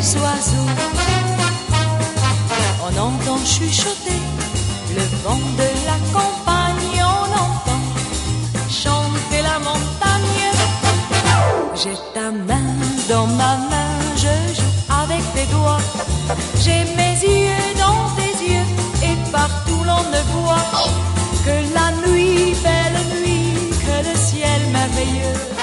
oiseaux. On entend chuchoter le vent de la campagne, on entend chanter la montagne. J'ai ta main dans ma main, je joue avec tes doigts. J'ai mes yeux dans tes yeux et partout l'on ne voit que la nuit, belle nuit, que le ciel merveilleux.